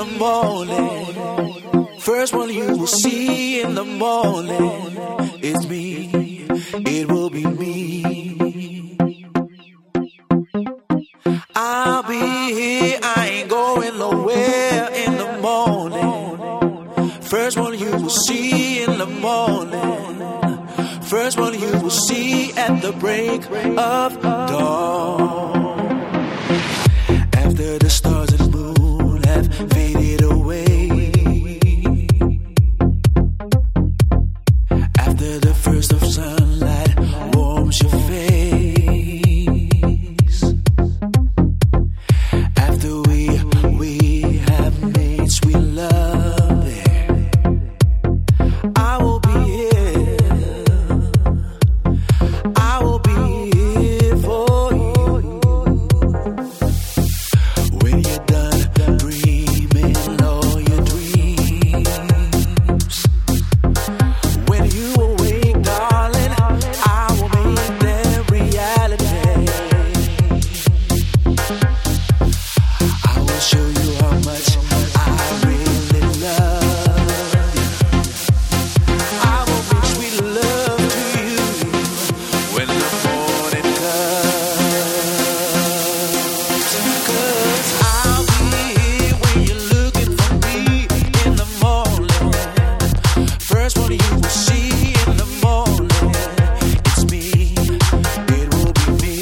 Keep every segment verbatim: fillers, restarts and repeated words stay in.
the morning. First one you will see in the morning is me. It will be me. I'll be here, I ain't going nowhere in the morning. First one you will see in the morning. First one you will see at the break of dawn. After the stars and moon have faded away, after the first of sunlight warms your face, after we, we have made sweet love there, I will be here, I will be here for you. When you're done dreaming all your dreams, when you awake, darling, I will make them reality. I will show you how much I really love you. I will bring sweet love to you when the morning comes. 'Cause I'll be here when you're looking for me in the morning. First one you will see in the morning, it's me. It will be me.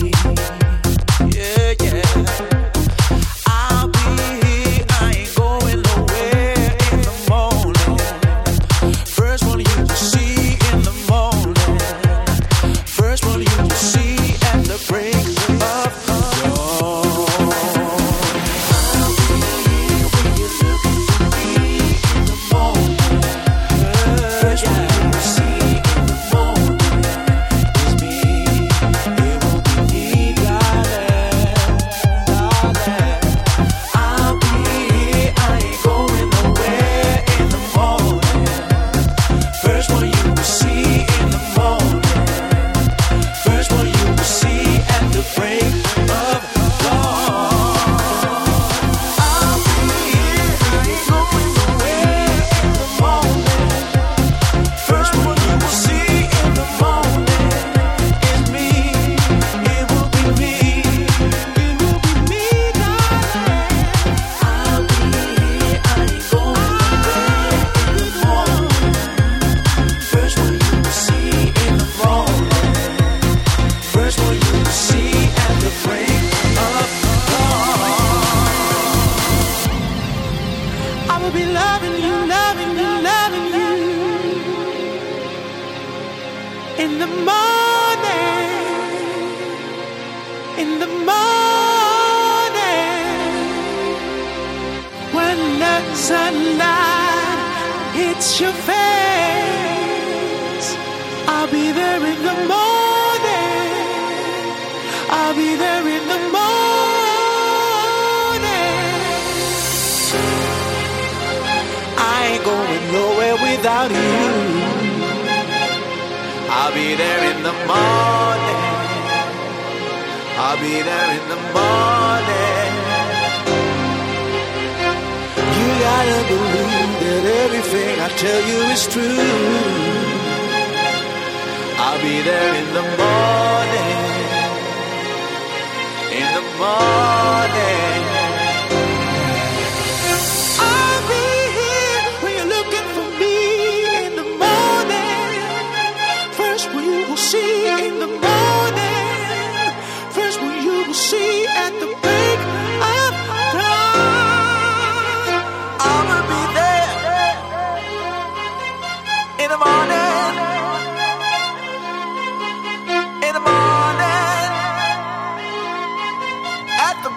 Yeah, yeah. I'll be here, I ain't going nowhere in the morning. First one you will see in the morning. First one you will see at the break of dawn. I'll be here when you're looking for me in the morning. First one you will see in the morning is me. It will be me, darling, darling. I'll be here, I ain't going nowhere in the morning. First one you will see in the morning. First one you will see at the break of dawn. I'll be here, I ain't going nowhere in the morning. First one you will see in the morning is me. It will be me. It will be me, darling. I'll be here, I ain't going nowhere in the morning. First one you will see in the morning. First one you will see at the break of dawn. I will be loving you, loving you, loving you in the morning, in the morning, when the sunlight hits your face. I'll be there in the morning. I'll be there in the morning. I ain't going nowhere without you. I'll be there in the morning. I'll be there in the morning. You gotta believe that everything I tell you is true. I'll be there in the morning. In the morning. I'll be here when you're looking for me in the morning. First one you will see in the morning. First one you will see at the break of dawn. I'ma be there in the morning. In the morning. At the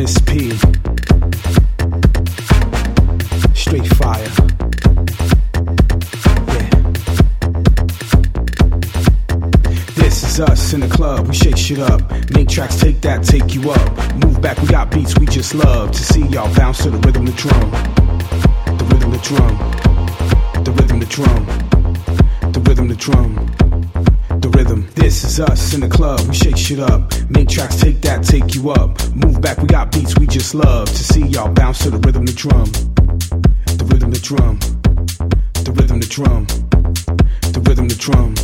Miss P, straight fire. Yeah. This is us in the club, we shake shit up. Make tracks, take that, take you up. Move back, we got beats, we just love to see y'all bounce to the rhythm, the drum. The rhythm, the drum. The rhythm, the drum. The rhythm, the drum. The rhythm. This is us in the club, we shake shit up. Make tracks, take that, take you up. Move back, we got beats, we just love to see y'all bounce to the rhythm, the drum. The rhythm, the drum. The rhythm, the drum. The rhythm, the drum.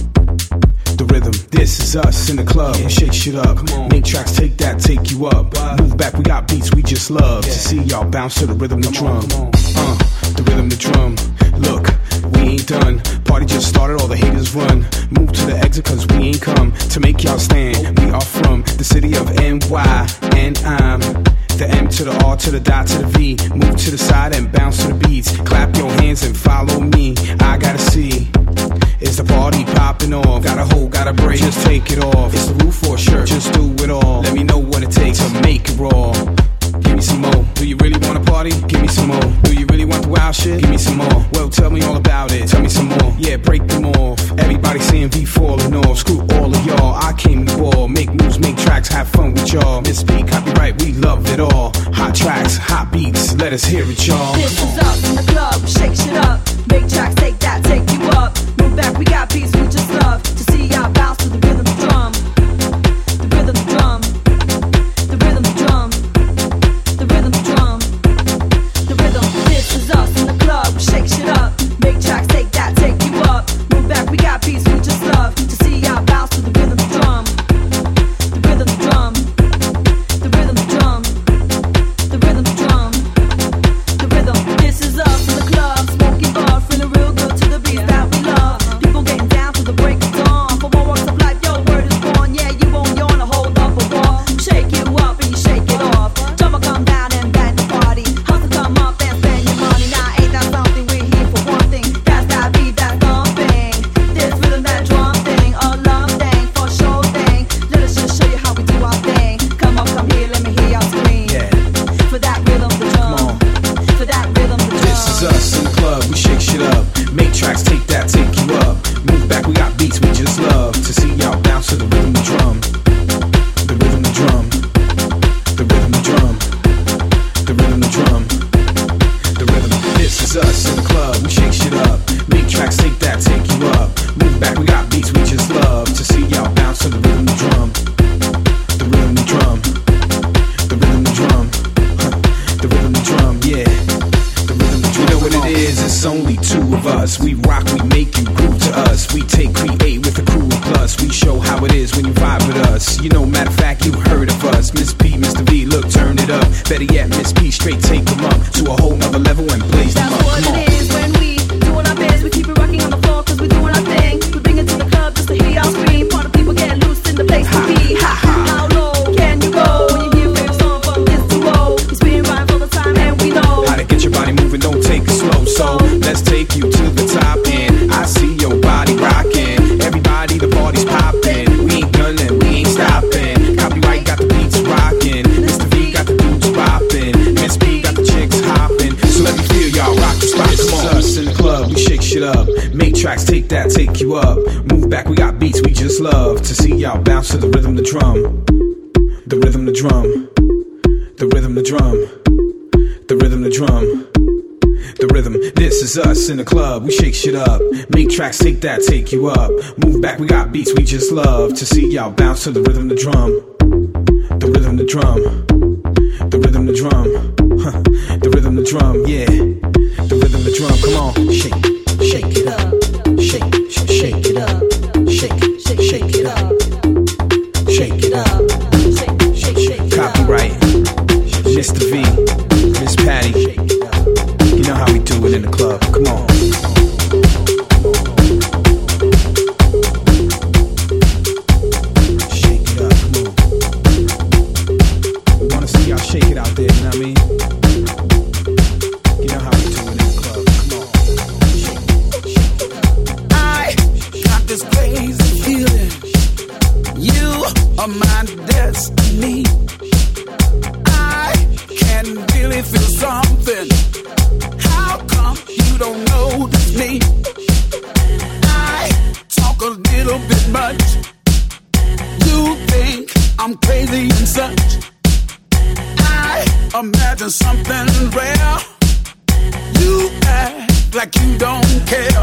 The rhythm. This is us in the club, we shake shit up. Make tracks, take that, take you up. Move back, we got beats, we just love to see y'all bounce to the rhythm, the drum. Uh, the rhythm, the drum. Look, we ain't done. Party just started, all the haters run. Move to the exit cause we ain't come to make y'all stand. We are from the city of N Y, and I'm the M to the R to the dot to the V. Move to the side and bounce to the beats. Clap your hands and follow me. I gotta see, is the party popping off? Got a hole, got a break, just take it off. It's the roof or shirt, just do it all. Let me know what it takes to make it raw. Give me some more. Do you really wanna party? Give me some more. Do you really want the wild shit? Give me some more. Well, tell me all about it. Tell me some more. Yeah, break them off. Everybody saying V falling off. Screw all of y'all. I came to ball. Make moves, make tracks, have fun with y'all. Miss P, copyright, we love it all. Hot tracks, hot beats. Let us hear it, y'all. This is us in the club. We shake shit up. Make tracks, take that, take you up. Move back, we got beats, we just love to see y'all bounce to the rhythm, the drum. The rhythm, the drum. The rhythm, the drum. The rhythm, the drum. The rhythm. This is us in the club. We shake shit up. Make tracks, take that, take you up. Move back, we got beats, we just love to see y'all bounce to the rhythm, the drum. The rhythm, the drum. The rhythm, the drum. The rhythm, the drum. The rhythm. This is us in the club, smoking bar, feeling real good to the beat that we love. People getting down to the break of dawn. For more walks of life, your word is born. Yeah, you won't yawn or hold up a wall. Shake you up and you shake it off. Jump come down and bang the party. Hustle come up and spend your money. Now ain't that something? We're here for one thing. That's that beat, that thumping. This rhythm, that drum thing, a love thing, for sure thing. Let us just show you how we do our thing. Come up, come here, let me hear y'all scream. Yeah. For that rhythm, the drum. For that rhythm, the drum. This is us in the club, we shake shit up. Make tracks, take that, take you up. Move back, we got beats, we just love to see y'all bounce to the rhythm, the drum. The rhythm, the drum. The rhythm, the drum. The rhythm, the drum. The rhythm. This is us in the club, we shake shit up. Make tracks, take that, take you up. Move back, we got beats, we just love to see y'all bounce to the rhythm, the drum. The rhythm, the drum. The rhythm, the drum. The rhythm, the drum, yeah. The rhythm, the drum. You know what it is, it's only two of us. We rock, we make you groove to us. We take, create with a crew of plus. We show how it is when you vibe with us. You know, matter of fact, you heard of us. Miss P, Mister V, look, turn it up. Better yet, Miss P, straight take them up to a whole nother level and blaze them That's up. what Come on. it is when we doing our biz. We keep it rocking on the floor cause we doing our thing. We bring it to the club just to hear y'all scream. Part of people get loose in the place to be. Ha ha. How low can you go when you hear favorite song from this to O? We spin rhymes all the time and we know How to get your body moving, don't take it slow. So let's take you to the top end. I see your body rocking. Everybody, the party's popping. We ain't done and we ain't stopping. Copyright got the beats rocking. Mister V got the dudes popping. Miss P got the chicks hopping. So let me feel y'all rock the spot. Come on. Us in the club, we shake shit up. Make tracks, take that, take you up. Move back, we got beats, we just love to see y'all bounce to the rhythm, the drum. The rhythm, the drum. The rhythm, the drum. The rhythm, the drum. The rhythm. This is us in the club, we shake shit up. Make tracks, take that, take you up. Move back, we got beats, we just love to see y'all bounce to the rhythm, the drum. The rhythm, the drum. The rhythm, the drum. Huh. The rhythm, the drum, yeah. The rhythm, the drum, come on. Shake, shake it up. Shake, shake, shake it up. Shake, shake, shake it up. Shake it up. shake, shake, shake. Copyright. Mister V, Miss Patty. You know how we do it in the club. Come on. Shake it up, come on. We wanna see y'all shake it out there, you know what I mean? You know how we do it in the club. Come on. Shake, shake it up. I got this crazy feeling. You are my destiny. I me feel something. How come you don't notice me? I talk a little bit much. You think I'm crazy and such. I imagine something rare. You act like you don't care.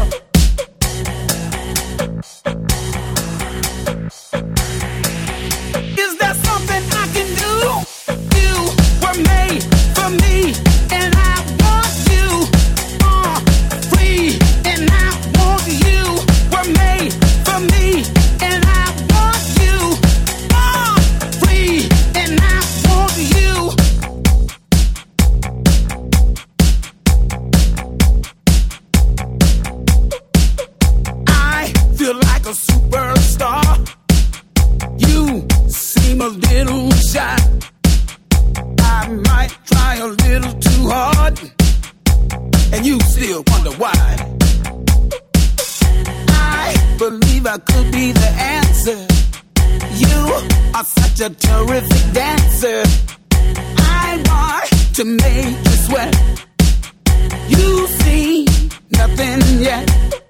Is there something I can do? You were made for me, and I want you. Uh, free, and I want you. Were made for me, and I want you. Uh, free, and I want you. I feel like a superstar. You seem a little shy. I might try a little too hard, and you still wonder why. I believe I could be the answer. You are such a terrific dancer. I want to make you sweat. You see nothing yet.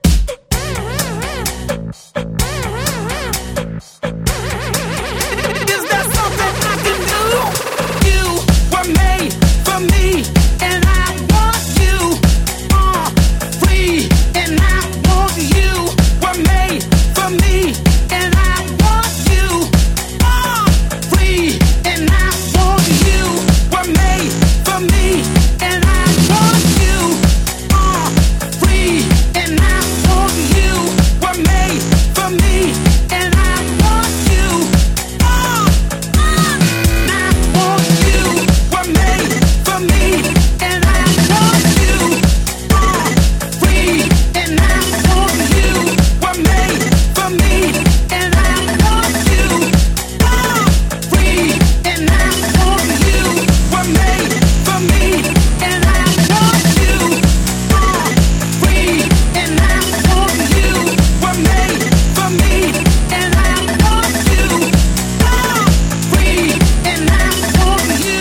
Is there something I can do? You were made for me, and I want you. Uh, free, and I want you. Were made for me, and I want you. Uh, free, and I want you. Were made for me, and I want you. Uh, free, and I want you. Were made for me, and I want you. Uh, I want you. Were made for me, and I want you. Uh, free, and I want you. Were made for me, and I want you. Uh, free, and I want you. Were made for me, and I want you. Uh, free, and I want you. Were made for me, and I want you. Uh, free, and I want you.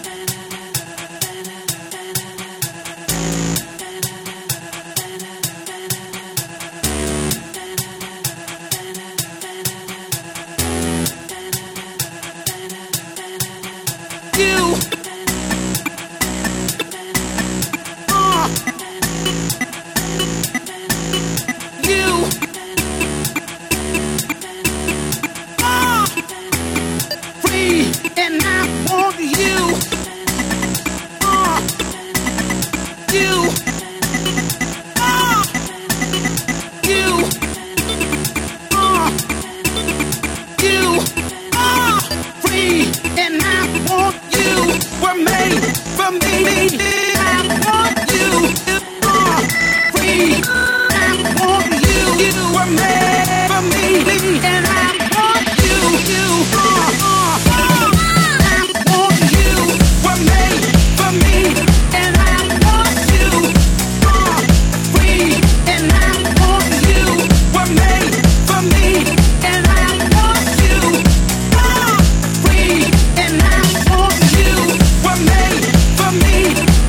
You. Uh. You. Uh. Free, and I want you. Uh. You. Uh. You. Uh. You. Uh. Free, and I want you. Were made for me. I want you. Uh, free, I want you. You were made for me, and I want you. You, uh, uh, uh, I want you. Were made for me, and I want you. Uh, free, and I want you. Were made for me, and I want you. Uh, free, and I want you. Were made for me.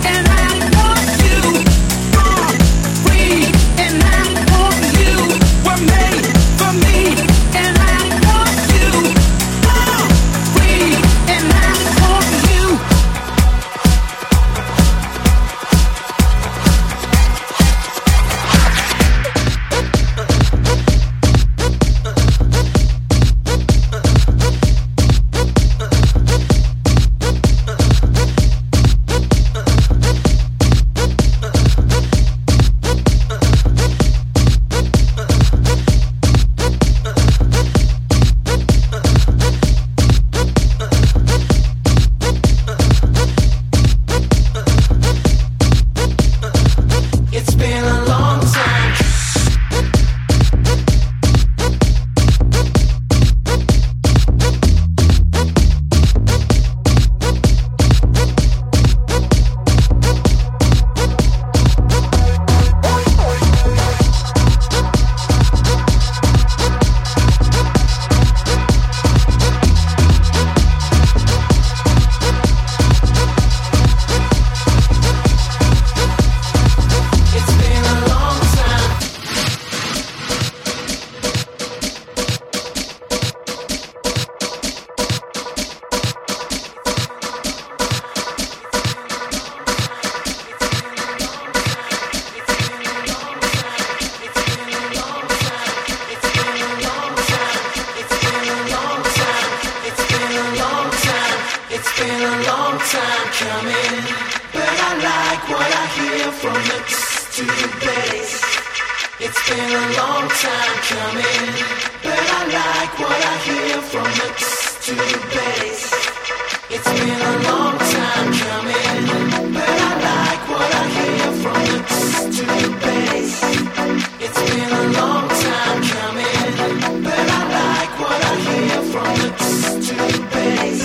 but I like what I hear from the tss to the bass. It's been a long time coming, but I like what I hear from the tss to the bass. It's been a long time coming, but I like what I hear from the tss to the bass. It's been a long time coming, but I like what I hear from the tss to the bass.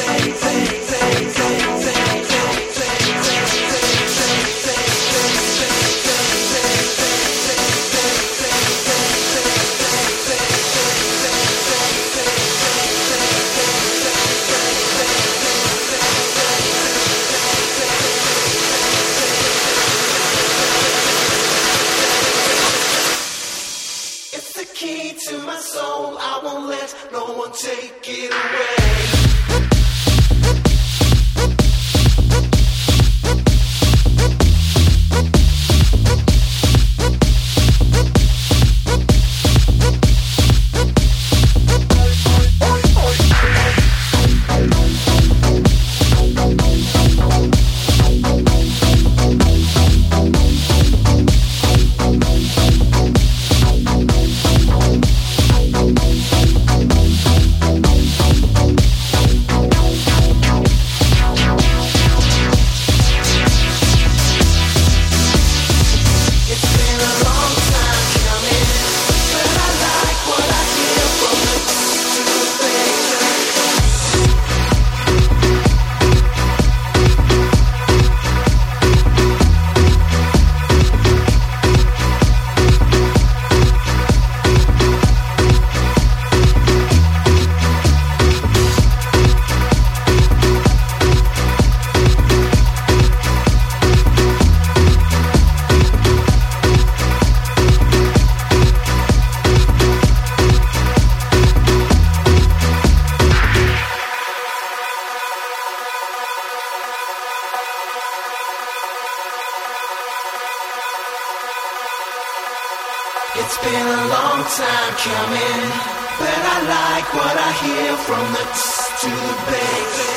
To my soul, I won't let no one take it away. It's been a long time coming, but I like what I hear from the tss to the bass.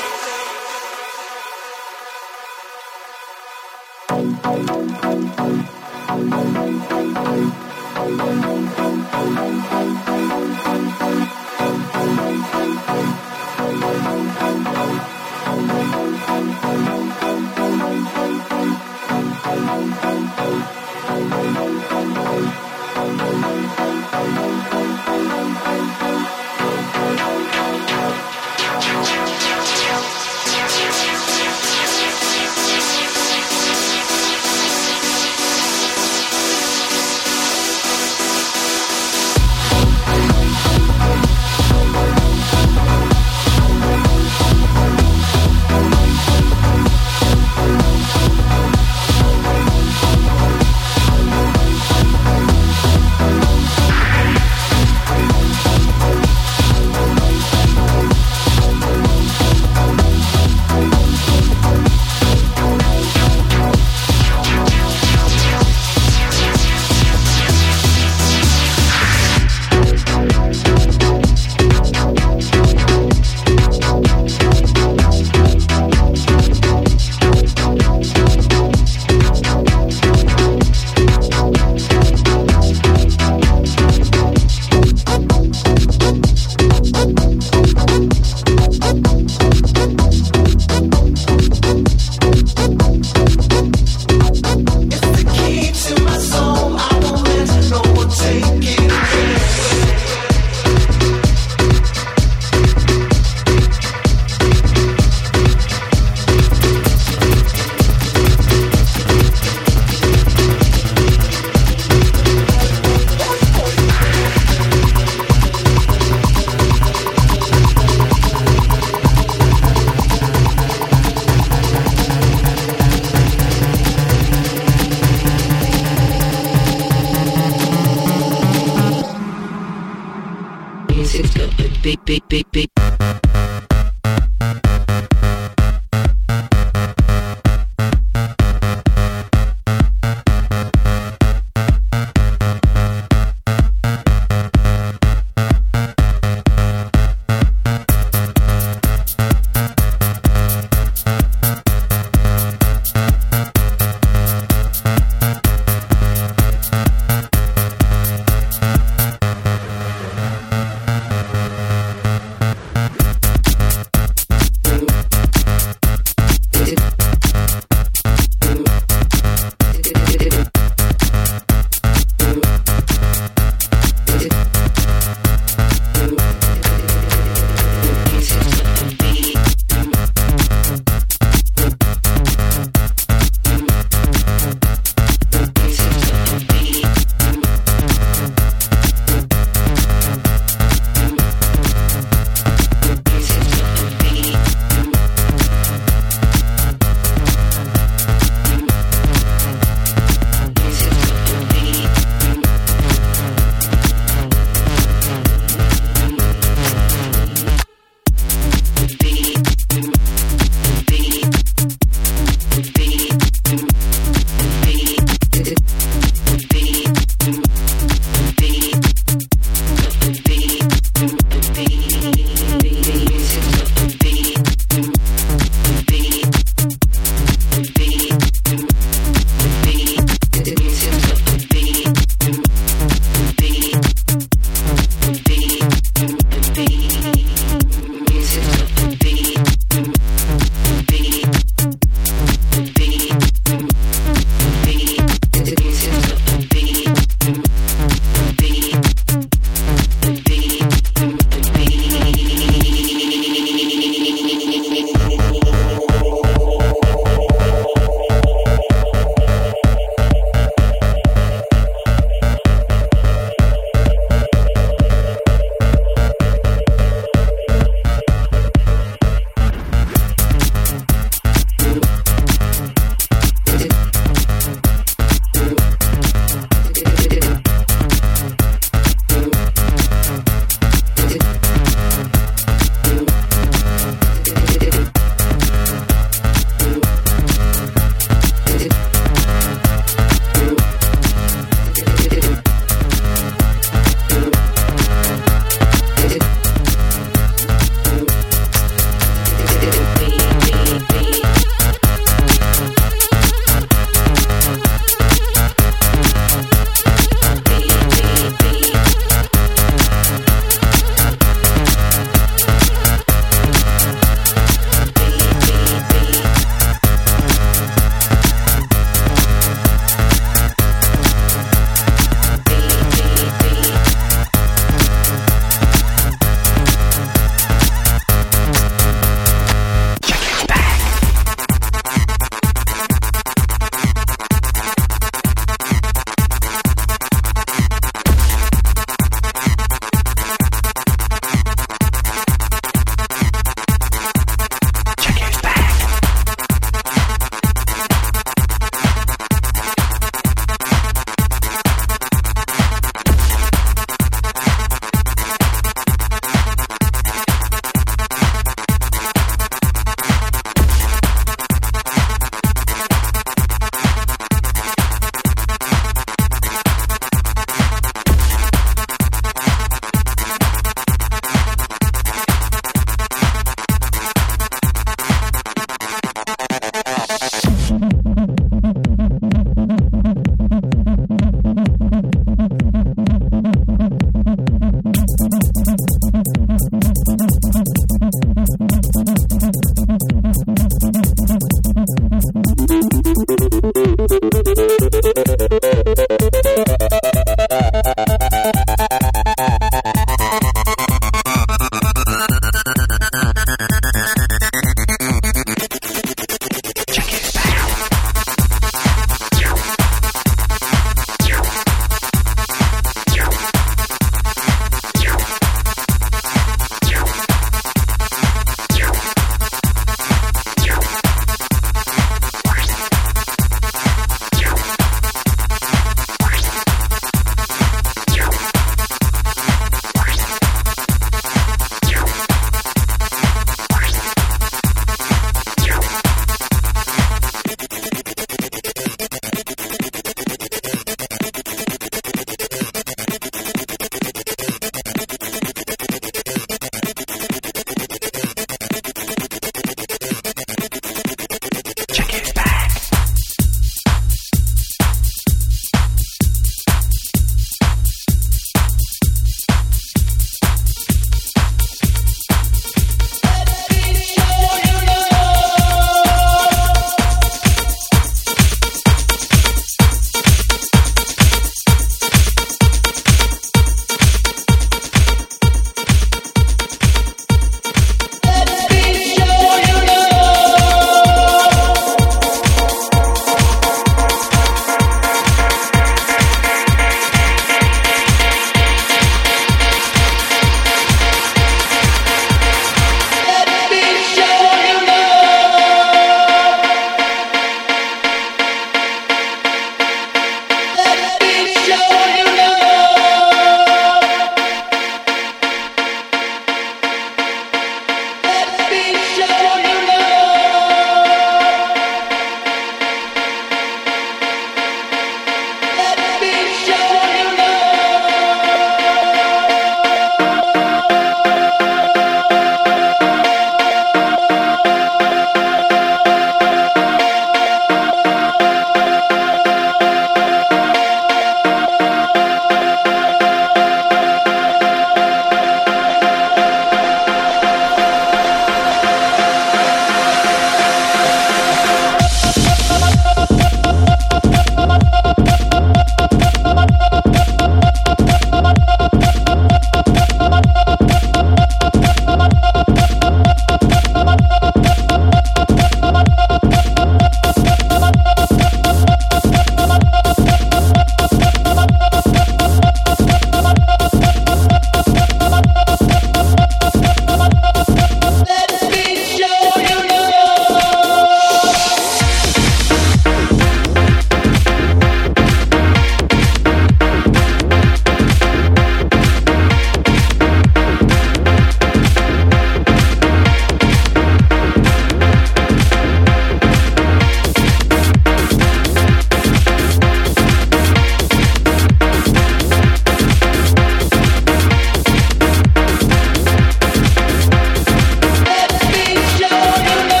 Beep, beep, beep, beep.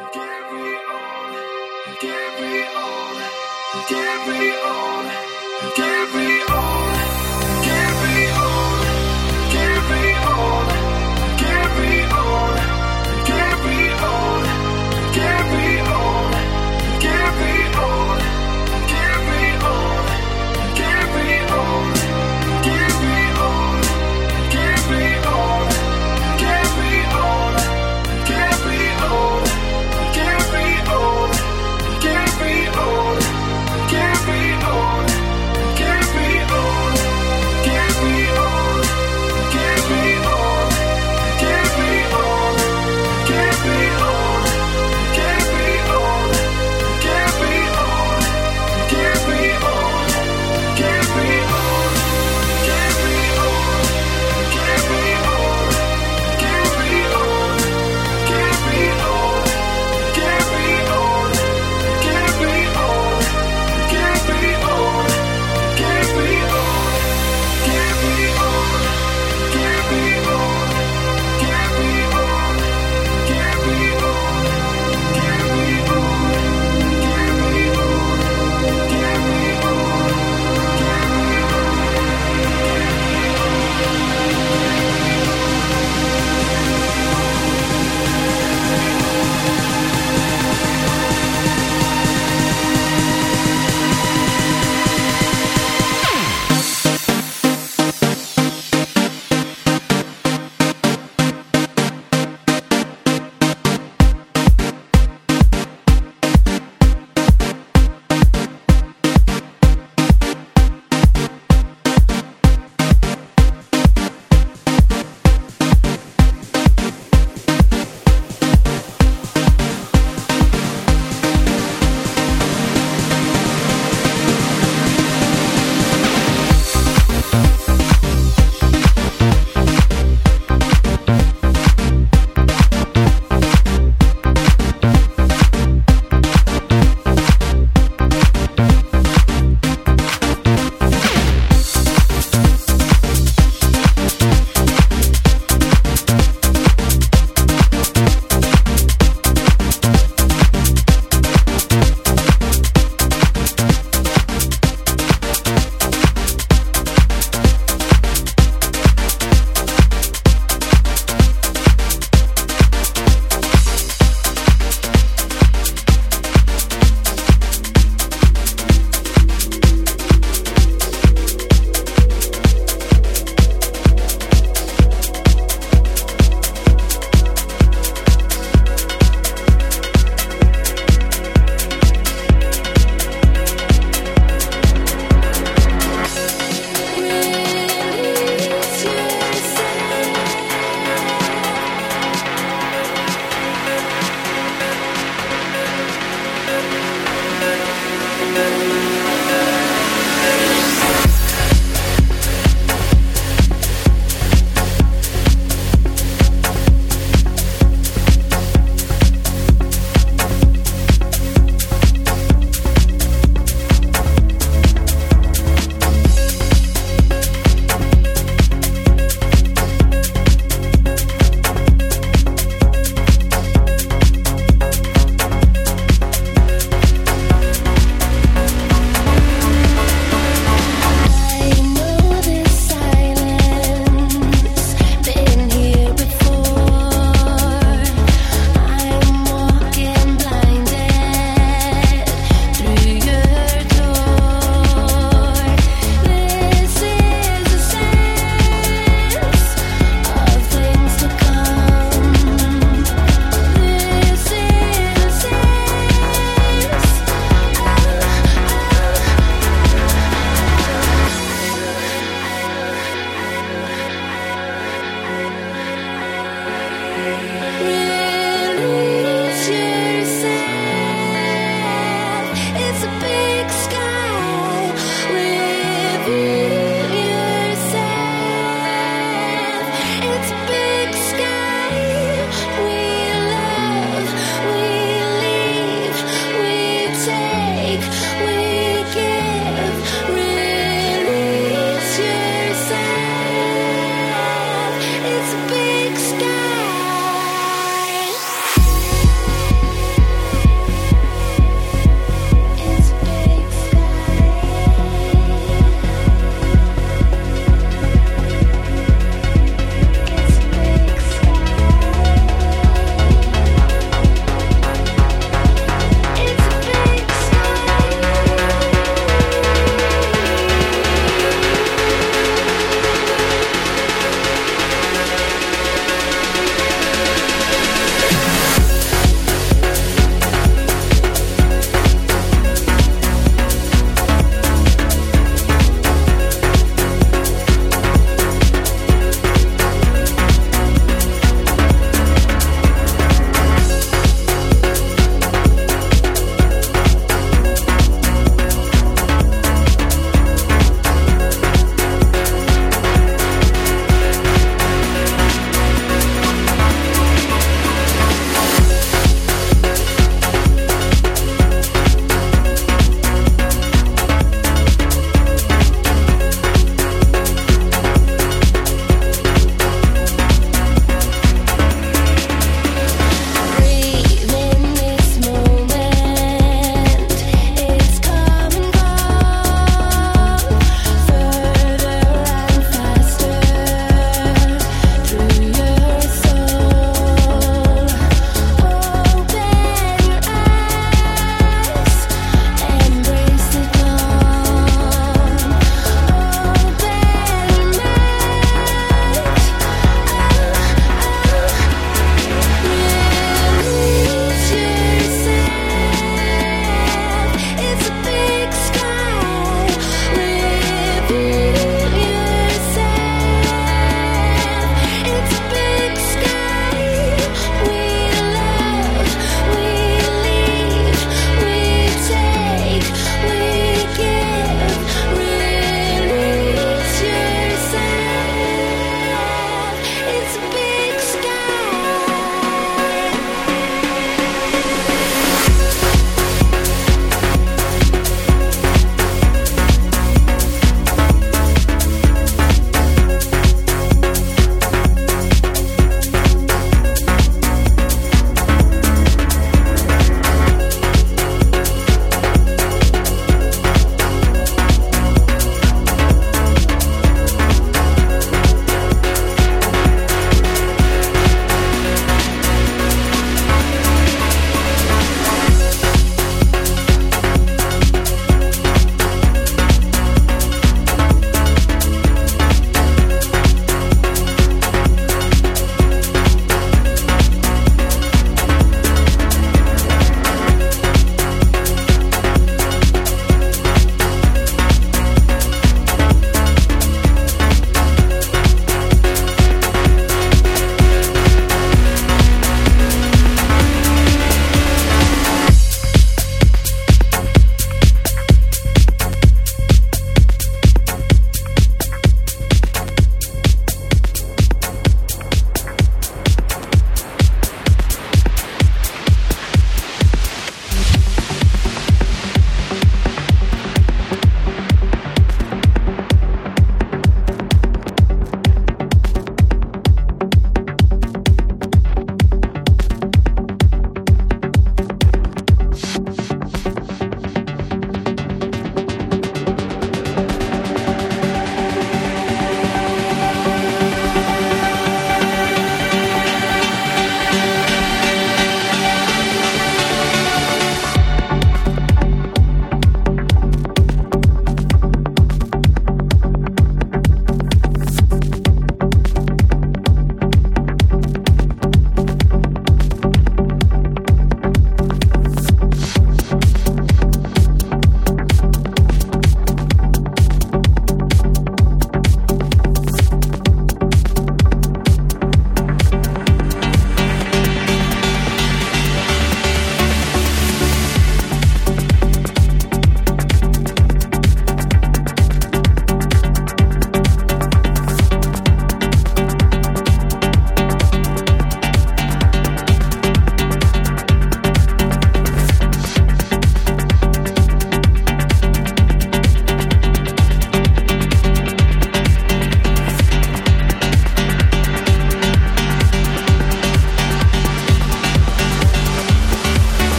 Carry on, carry on, carry on, carry on.